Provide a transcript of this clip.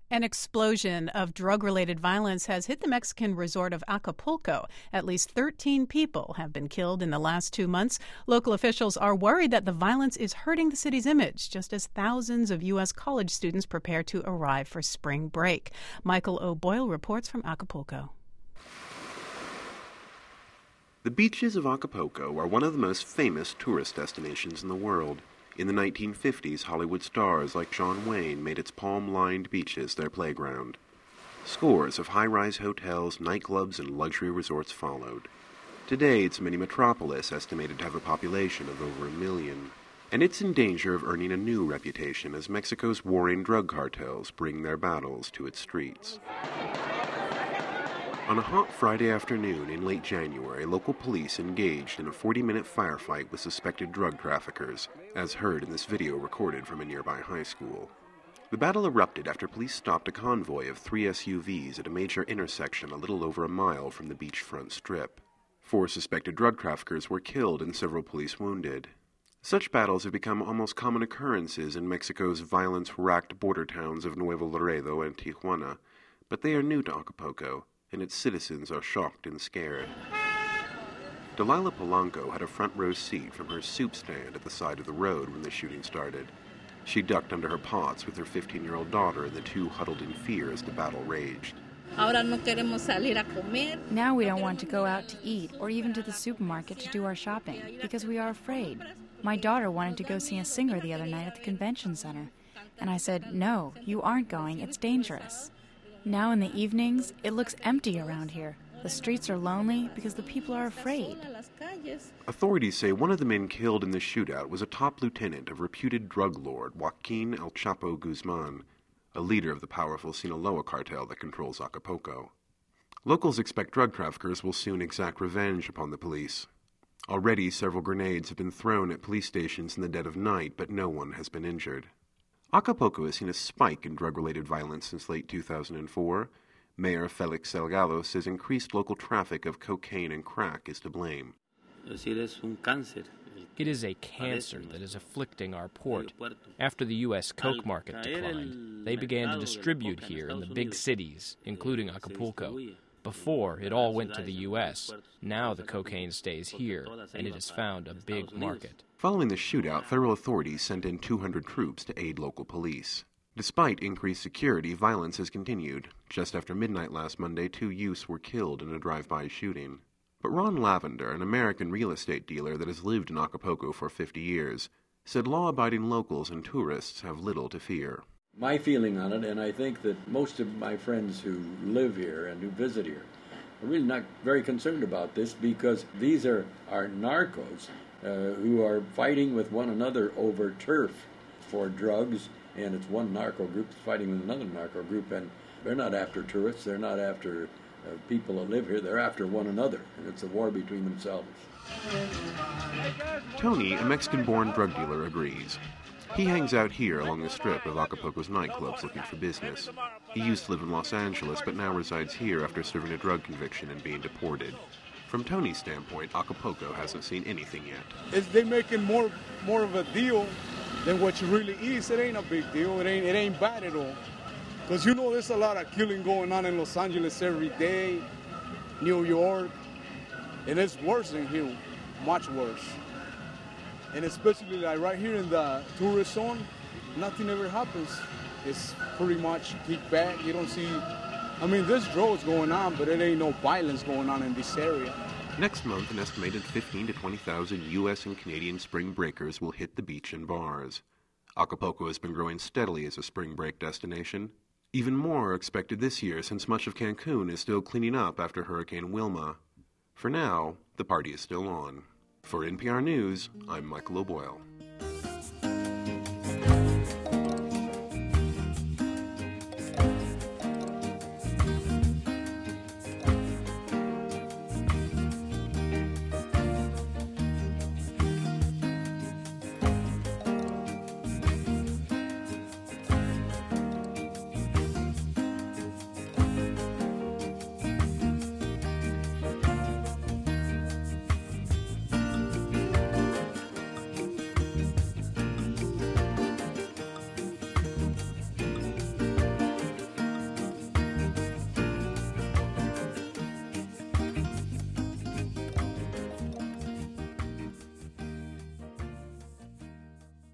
An explosion of drug-related violence has hit the Mexican resort of Acapulco. At least 13 people have been killed in the last 2 months. Local officials are worried that the violence is hurting the city's image, just as thousands of U.S. college students prepare to arrive for spring break. Michael O'Boyle reports from Acapulco. The beaches of Acapulco are one of the most famous tourist destinations in the world. In the 1950s, Hollywood stars like John Wayne made its palm-lined beaches their playground. Scores of high-rise hotels, nightclubs, and luxury resorts followed. Today, it's a mini metropolis estimated to have a population of over 1 million. And it's in danger of earning a new reputation as Mexico's warring drug cartels bring their battles to its streets. On a hot Friday afternoon in late January, local police engaged in a 40-minute firefight with suspected drug traffickers, as heard in this video recorded from a nearby high school. The battle erupted after police stopped a convoy of 3 SUVs at a major intersection a little over a mile from the beachfront strip. 4 suspected drug traffickers were killed and several police wounded. Such battles have become almost common occurrences in Mexico's violence-racked border towns of Nuevo Laredo and Tijuana, but they are new to Acapulco, and its citizens are shocked and scared. Delilah Polanco had a front-row seat from her soup stand at the side of the road when the shooting started. She ducked under her pots with her 15-year-old daughter, and the two huddled in fear as the battle raged. Now we don't want to go out to eat or even to the supermarket to do our shopping because we are afraid. My daughter wanted to go see a singer the other night at the convention center, and I said, "No, you aren't going, it's dangerous." Now in the evenings, it looks empty around here. The streets are lonely because the people are afraid. Authorities say one of the men killed in the shootout was a top lieutenant of reputed drug lord Joaquin El Chapo Guzman, a leader of the powerful Sinaloa cartel that controls Acapulco. Locals expect drug traffickers will soon exact revenge upon the police. Already, several grenades have been thrown at police stations in the dead of night, but no one has been injured. Acapulco has seen a spike in drug-related violence since late 2004. Mayor Felix Salgado says increased local traffic of cocaine and crack is to blame. It is a cancer that is afflicting our port. After the U.S. coke market declined, they began to distribute here in the big cities, including Acapulco. Before, it all went to the U.S. Now the cocaine stays here, and it has found a big market. Following the shootout, federal authorities sent in 200 troops to aid local police. Despite increased security, violence has continued. Just after midnight last Monday, 2 youths were killed in a drive-by shooting. But Ron Lavender, an American real estate dealer that has lived in Acapulco for 50 years, said law-abiding locals and tourists have little to fear. My feeling on it, and I think that most of my friends who live here and who visit here are really not very concerned about this because these are narcos who are fighting with one another over turf for drugs, and it's one narco group fighting with another narco group, and they're not after tourists, they're not after people that live here, they're after one another, and it's a war between themselves. Tony, a Mexican-born drug dealer, agrees. He hangs out here along the strip of Acapulco's nightclubs looking for business. He used to live in Los Angeles, but now resides here after serving a drug conviction and being deported. From Tony's standpoint, Acapulco hasn't seen anything yet. They're making more of a deal than what you really is. It ain't a big deal. It ain't bad at all. Because there's a lot of killing going on in Los Angeles every day, New York, and it's worse than here, much worse. And especially like right here in the tourist zone, nothing ever happens. It's pretty much kicked back. You don't see, there's drugs going on, but there ain't no violence going on in this area. Next month, an estimated 15,000 to 20,000 U.S. and Canadian spring breakers will hit the beach and bars. Acapulco has been growing steadily as a spring break destination. Even more are expected this year since much of Cancun is still cleaning up after Hurricane Wilma. For now, the party is still on. For NPR News, I'm Michael O'Boyle.